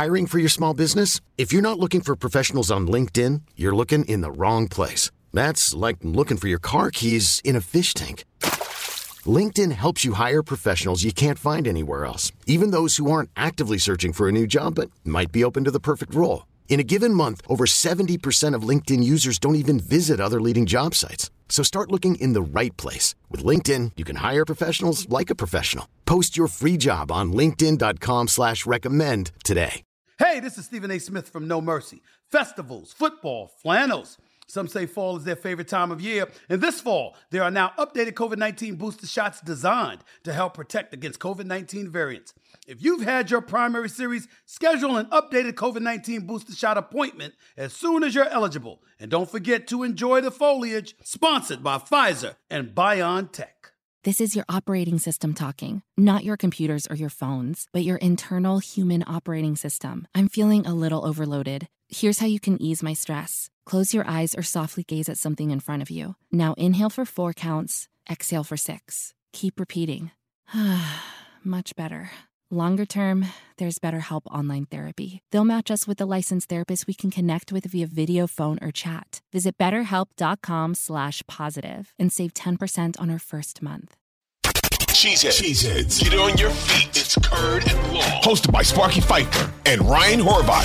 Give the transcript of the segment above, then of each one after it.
Hiring for your small business? If you're not looking for professionals on LinkedIn, you're looking in the wrong place. That's like looking for your car keys in a fish tank. LinkedIn helps you hire professionals you can't find anywhere else, even those who aren't actively searching for a new job but might be open to the perfect role. In a given month, over 70% of LinkedIn users don't even visit other leading job sites. So start looking in the right place. With LinkedIn, you can hire professionals like a professional. Post your free job on linkedin.com/recommend today. Hey, this is Stephen A. Smith from No Mercy. Festivals, football, flannels. Some say fall is their favorite time of year. And this fall, there are now updated COVID-19 booster shots designed to help protect against COVID-19 variants. If you've had your primary series, schedule an updated COVID-19 booster shot appointment as soon as you're eligible. And don't forget to enjoy the foliage. Sponsored by Pfizer and BioNTech. This is your operating system talking, not your computers or your phones, but your internal human operating system. I'm feeling a little overloaded. Here's how you can ease my stress. Close your eyes or softly gaze at something in front of you. Now inhale for 4 counts, exhale for 6. Keep repeating. Much better. Longer term, there's BetterHelp Online Therapy. They'll match us with a licensed therapist we can connect with via video, phone, or chat. Visit BetterHelp.com/positive and save 10% on our first month. Cheeseheads. Get on your feet. It's Curd and Long. Hosted by Sparky Fifer and Ryan Horvath.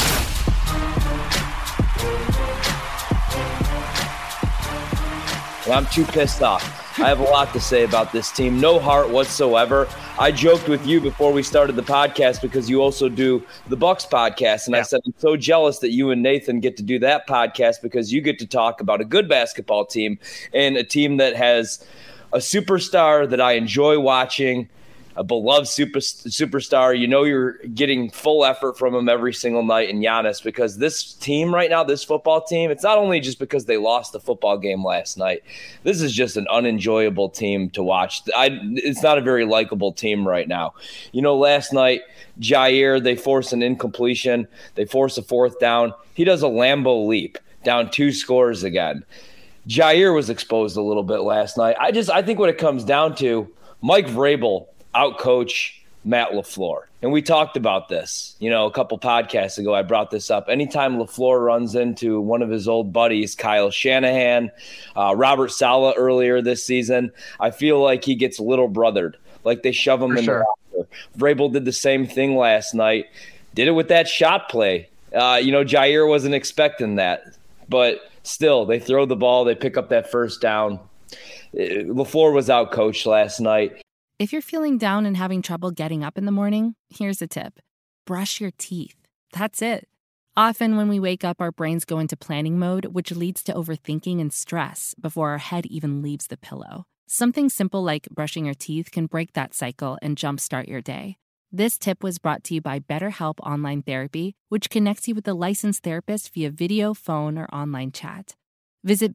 Well, I'm too pissed off. I have a lot to say about this team. No heart whatsoever. I joked with you before we started the podcast because you also do the Bucks podcast. And I said, I'm so jealous that you and Nathan get to do that podcast because you get to talk about a good basketball team and a team that has a superstar that I enjoy watching, a beloved superstar. You know you're getting full effort from him every single night in Giannis, because this team right now, this football team, it's not only just because they lost the football game last night. This is just an unenjoyable team to watch. It's not a very likable team right now. You know, last night, Jair, they force an incompletion. They force a 4th down. He does a Lambeau leap, down 2 scores again. Jair was exposed a little bit last night. I think what it comes down to, Mike Vrabel outcoach Matt LaFleur. And we talked about this, a couple podcasts ago. I brought this up. Anytime LaFleur runs into one of his old buddies, Kyle Shanahan, Robert Saleh earlier this season, I feel like he gets little brothered, like they shove him in the roster. Vrabel did the same thing last night. Did it with that shot play. Jair wasn't expecting that. But still, they throw the ball. They pick up that 1st down. LaFleur was outcoached last night. If you're feeling down and having trouble getting up in the morning, here's a tip. Brush your teeth. That's it. Often when we wake up, our brains go into planning mode, which leads to overthinking and stress before our head even leaves the pillow. Something simple like brushing your teeth can break that cycle and jumpstart your day. This tip was brought to you by BetterHelp Online Therapy, which connects you with a licensed therapist via video, phone, or online chat. Visit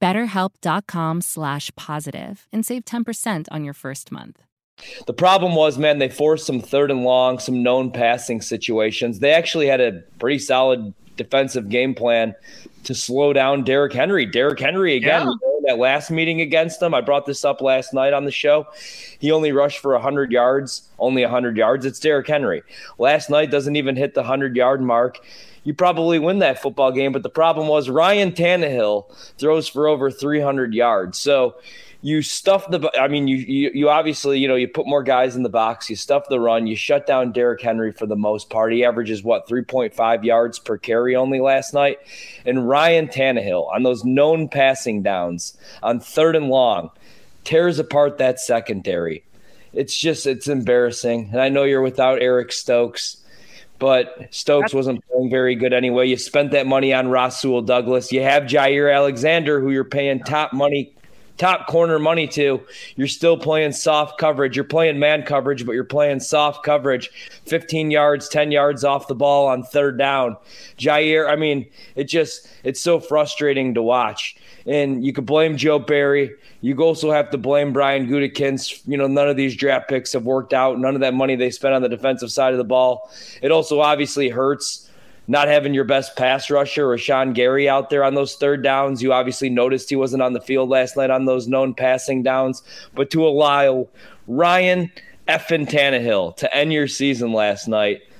BetterHelp.com/positive and save 10% on your first month. The problem was, man, they forced some 3rd and long, some known passing situations. They actually had a pretty solid defensive game plan to slow down Derrick Henry. Derrick Henry, again, that last meeting against them, I brought this up last night on the show. He only rushed for 100 yards, only 100 yards. It's Derrick Henry. Last night doesn't even hit the 100-yard mark. You probably win that football game, but the problem was Ryan Tannehill throws for over 300 yards. So you stuff you obviously, you put more guys in the box, you stuff the run, you shut down Derrick Henry for the most part. He averages 3.5 yards per carry only last night. And Ryan Tannehill on those known passing downs on 3rd and long tears apart that secondary. It's embarrassing. And I know you're without Eric Stokes, but Stokes wasn't playing very good anyway. You spent that money on Rasul Douglas. You have Jair Alexander, who you're paying top corner money to. You're still playing soft coverage. You're playing man coverage, but you're playing soft coverage. 15 yards, 10 yards off the ball on 3rd down. Jair, it's so frustrating to watch. And you could blame Joe Barry. You also have to blame Brian Gutekunst. None of these draft picks have worked out. None of that money they spent on the defensive side of the ball. It also obviously hurts not having your best pass rusher, Rashawn Gary, out there on those 3rd downs. You obviously noticed he wasn't on the field last night on those known passing downs. But to allow Ryan effing Tannehill to end your season last night,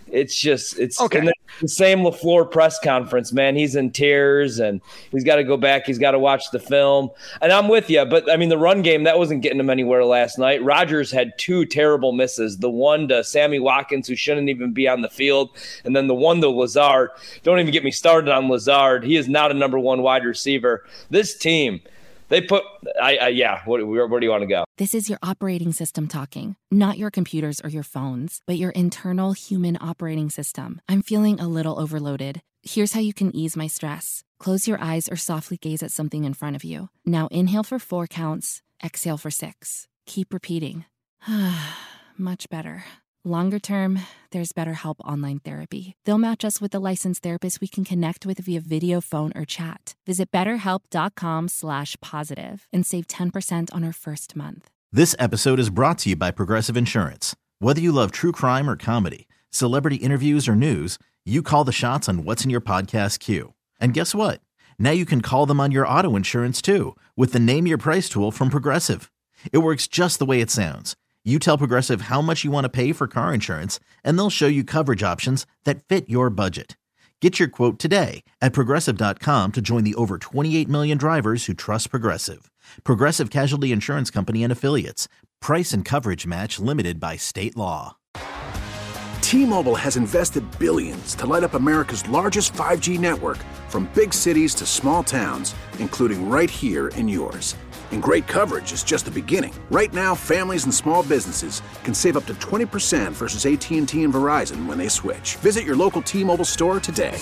It's okay. And the same LaFleur press conference, man. He's in tears and he's got to go back. He's got to watch the film. And I'm with you, but I mean, the run game, that wasn't getting him anywhere last night. Rodgers had 2 terrible misses. The one to Sammy Watkins, who shouldn't even be on the field, and then the one to Lazard. Don't even get me started on Lazard. He is not a number 1 wide receiver. This team, they put where do you want to go? This is your operating system talking, not your computers or your phones, but your internal human operating system. I'm feeling a little overloaded. Here's how you can ease my stress. Close your eyes or softly gaze at something in front of you. Now inhale for 4 counts, exhale for 6. Keep repeating. Much better. Longer term, there's BetterHelp Online Therapy. They'll match us with a licensed therapist we can connect with via video, phone, or chat. Visit BetterHelp.com/positive and save 10% on our first month. This episode is brought to you by Progressive Insurance. Whether you love true crime or comedy, celebrity interviews or news, you call the shots on what's in your podcast queue. And guess what? Now you can call them on your auto insurance too with the Name Your Price tool from Progressive. It works just the way it sounds. You tell Progressive how much you want to pay for car insurance, and they'll show you coverage options that fit your budget. Get your quote today at Progressive.com to join the over 28 million drivers who trust Progressive. Progressive Casualty Insurance Company and Affiliates. Price and coverage match limited by state law. T-Mobile has invested billions to light up America's largest 5G network, from big cities to small towns, including right here in yours. And great coverage is just the beginning. Right now, families and small businesses can save up to 20% versus AT&T and Verizon when they switch. Visit your local T-Mobile store today.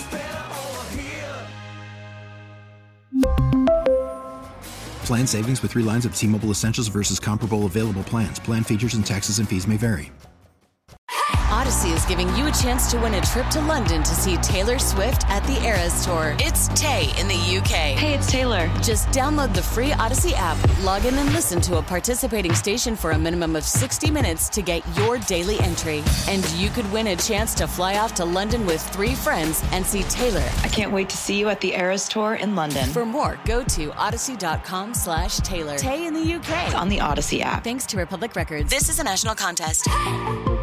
Plan savings with 3 lines of T-Mobile Essentials versus comparable available plans. Plan features and taxes and fees may vary. Odyssey is giving you a chance to win a trip to London to see Taylor Swift at the Eras Tour. It's Tay in the UK. Hey, it's Taylor. Just download the free Odyssey app, log in and listen to a participating station for a minimum of 60 minutes to get your daily entry. And you could win a chance to fly off to London with 3 friends and see Taylor. I can't wait to see you at the Eras Tour in London. For more, go to odyssey.com/Taylor. Tay in the UK. It's on the Odyssey app. Thanks to Republic Records. This is a national contest.